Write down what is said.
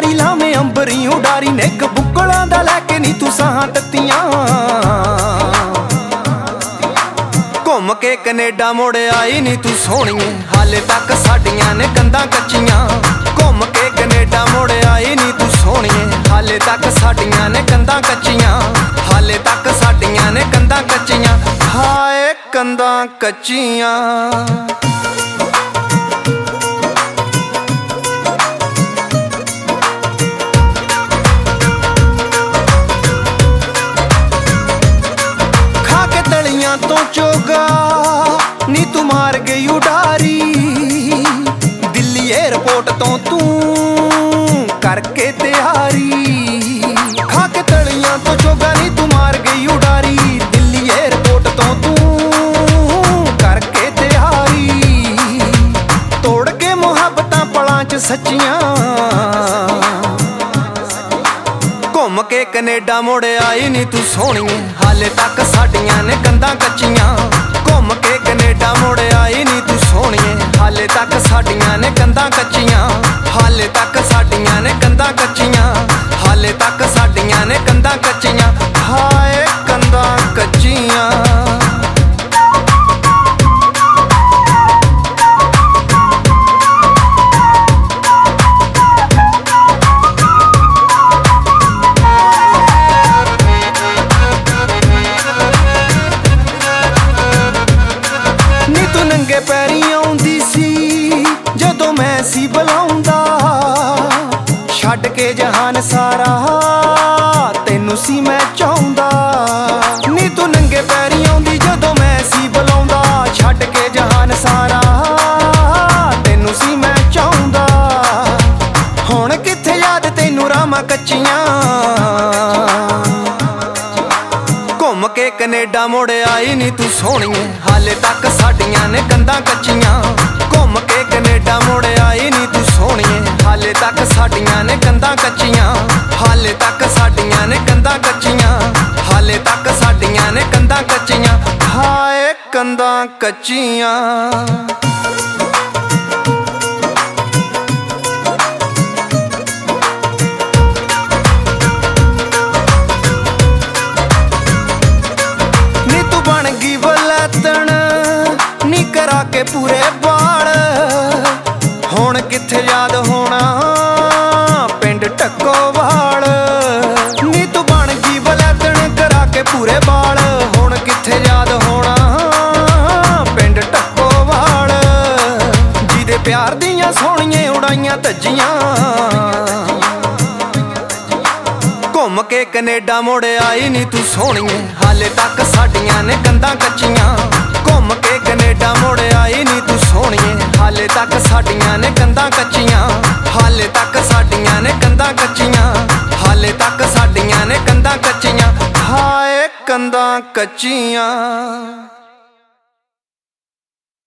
ਯਾਰੀ ਲਾਵੇਂ ਅੰਬਰੀ ਉਡਾਰੀ ਨਿੱਕ ਬੁੱਕਲਾਂ ਦਾ ਲੈ ਕੇ ਨੀ ਤੂੰ ਸਾਹਾਂ ਤੱਤੀਆਂ ਘੁੰਮ ਕੇ ਕੈਨੇਡਾ ਮੁੜ ਆਈ ਨੀ ਤੂੰ ਸੋਹਣੀਏ ਹਾਲੇ ਤੱਕ ਸਾਡੀਆਂ ਨੇ ਕੰਧਾਂ ਕੱਚੀਆਂ ਘੁੰਮ ਕੇ ਕੈਨੇਡਾ ਮੁੜ ਆਈ ਨੀ ਤੂੰ ਸੋਹਣੀਏ ਹਾਲੇ ਤੱਕ ਸਾਡੀਆਂ ਨੇ ਕੰਧਾਂ ਕੱਚੀਆਂ ਹਾਲੇ ਤੱਕ ਸਾਡੀਆਂ ਨੇ ਕੰਧਾਂ ਕੱਚੀਆਂ ਹਾਏ ਕੰਧਾਂ ਕੱਚੀਆਂ ਤੋਂ ਚੋਗਾ ਨੀ ਤੂੰ ਮਾਰ ਗਈ ਉਡਾਰੀ ਦਿੱਲੀ ਏਅਰਪੋਰਟ ਤੋਂ ਤੂੰ ਕਰਕੇ ਤਿਆਰੀ ਖਾ ਕੇ ਤਲੀਆਂ ਤੋਂ ਚੋਗਾ ਨੀ ਤੂੰ ਮਾਰ ਗਈ ਉਡਾਰੀ ਦਿੱਲੀ ਏਅਰਪੋਰਟ ਤੋਂ ਤੂੰ ਕਰਕੇ ਤਿਆਰੀ ਤੋੜ ਕੇ ਮੁਹੱਬਤਾਂ ਪਲਾਂ 'ਚ ਸੱਚੀਆਂ ਘੁੰਮ ਕੇ ਕੈਨੇਡਾ ਮੁੜ ਆਈ ਨੀ ਤੂੰ ਸੋਹਣੀਏ ਹਾਲੇ ਤੱਕ ਸਾਡੀਆਂ ਨੇ ਕੰਧਾਂ ਕੱਚੀਆਂ ਘੁੰਮ ਕੇ ਕੈਨੇਡਾ ਮੁੜ ਆਈ ਨੀ ਤੂੰ ਸੋਹਣੀਏ ਹਾਲੇ ਤੱਕ ਸਾਡੀਆਂ ਨੇ ਕੰਧਾਂ ਕੱਚੀਆਂ ਹਾਲੇ ਤੱਕ ਸਾਡੀਆਂ ਨੇ ਕੰਧਾਂ ਕੱਚੀਆਂ ਹਾਲੇ ਤੱਕ ਸਾਡੀਆਂ ਨੇ ਕੰਧਾਂ ਕੱਚੀਆਂ ਹਾਏ ਕੰਧਾਂ ਕੱਚੀਆਂ ਨੰਗੇ ਪੈਰੀਂ ਆਉਂਦੀ ਸੀ ਜਦੋਂ ਮੈਂ ਸੀ ਬੁਲਾਉਂਦਾ ਛੱਡ ਕੇ ਜਹਾਨ ਸਾਰਾ ਤੈਨੂੰ ਸੀ ਮੈਂ ਚਾਹੁੰਦਾ ਨੀ ਤੂੰ ਨੰਗੇ ਪੈਰੀਂ ਆਉਂਦੀ ਜਦੋਂ ਮੈਂ ਸੀ ਬੁਲਾਉਂਦਾ ਛੱਡ ਕੇ ਜਹਾਨ ਸਾਰਾ ਤੈਨੂੰ ਸੀ ਮੈਂ ਚਾਹੁੰਦਾ ਹੁਣ ਕਿੱਥੇ ਯਾਦ ਤੈਨੂੰ ਰਾਮਾਂ ਕੱਚੀਆਂ ਘੁੰਮ ਕੇ ਕੈਨੇਡਾ ਮੁੜ ਆਈ ਨੀ ਤੂੰ ਸੋਹਣੀਏ ਹਾਲੇ ਤੱਕ ਸਾਡੀਆਂ ਨੇ ਕੰਧਾਂ ਕੱਚੀਆਂ ਘੁੰਮ ਕੇ ਕੈਨੇਡਾ ਮੁੜ ਆਈ ਨੀ ਤੂੰ ਸੋਹਣੀਏ ਹਾਲੇ ਤੱਕ ਸਾਡੀਆਂ ਨੇ ਕੰਧਾਂ ਕੱਚੀਆਂ ਹਾਲੇ ਤੱਕ ਸਾਡੀਆਂ ਨੇ ਕੰਧਾਂ ਕੱਚੀਆਂ ਹਾਲੇ ਤੱਕ ਸਾਡੀਆਂ ਨੇ ਕੰਧਾਂ ਕੱਚੀਆਂ ਹਾਏ ਕੰਧਾਂ ਕੱਚੀਆਂ ਨੀ ਕਰਾ ਕੇ ਪੂਰੇ ਬਾਲ ਹੁਣ ਕਿੱਥੇ ਯਾਦ ਹੋਣਾ ਪਿੰਡ ਟੱਕੋਵਾਲ ਨੀ ਤੂੰ ਬਣ ਗਈ ਬਲੈਤਣ ਕਰਾ ਕੇ ਪੂਰੇ ਬਾਲ ਹੁਣ ਕਿੱਥੇ ਯਾਦ ਹੋਣਾ ਪਿੰਡ ਟੱਕੋਵਾਲ ਜਿਹਦੇ ਪਿਆਰ ਦੀਆਂ ਸੋਹਣੀਆਂ ਉਡਾਈਆਂ ਧੱਜੀਆਂ ਘੁੰਮ ਕੇ ਕੈਨੇਡਾ ਮੁੜ ਆਈ ਨੀ ਤੂੰ ਸੋਹਣੀਏ ਹਾਲੇ ਤੱਕ ਸਾਡੀਆਂ ਨੇ ਕੰਧਾਂ ਕੱਚੀਆਂ ਘੁੰਮ ਕੇ ਕੈਨੇਡਾ ਮੁੜ ਆਈ ਨੀ ਤੂੰ ਸੋਹਣੀਏ ਹਾਲੇ ਤੱਕ ਸਾਡੀਆਂ ਨੇ ਕੰਧਾਂ ਕੱਚੀਆਂ ਹਾਲੇ ਤੱਕ ਸਾਡੀਆਂ ਨੇ ਕੰਧਾਂ ਕੱਚੀਆਂ ਹਾਲੇ ਤੱਕ ਸਾਡੀਆਂ ਨੇ ਕੰਧਾਂ ਕੱਚੀਆਂ ਹਾਏ ਕੰਧਾਂ ਕੱਚੀਆਂ।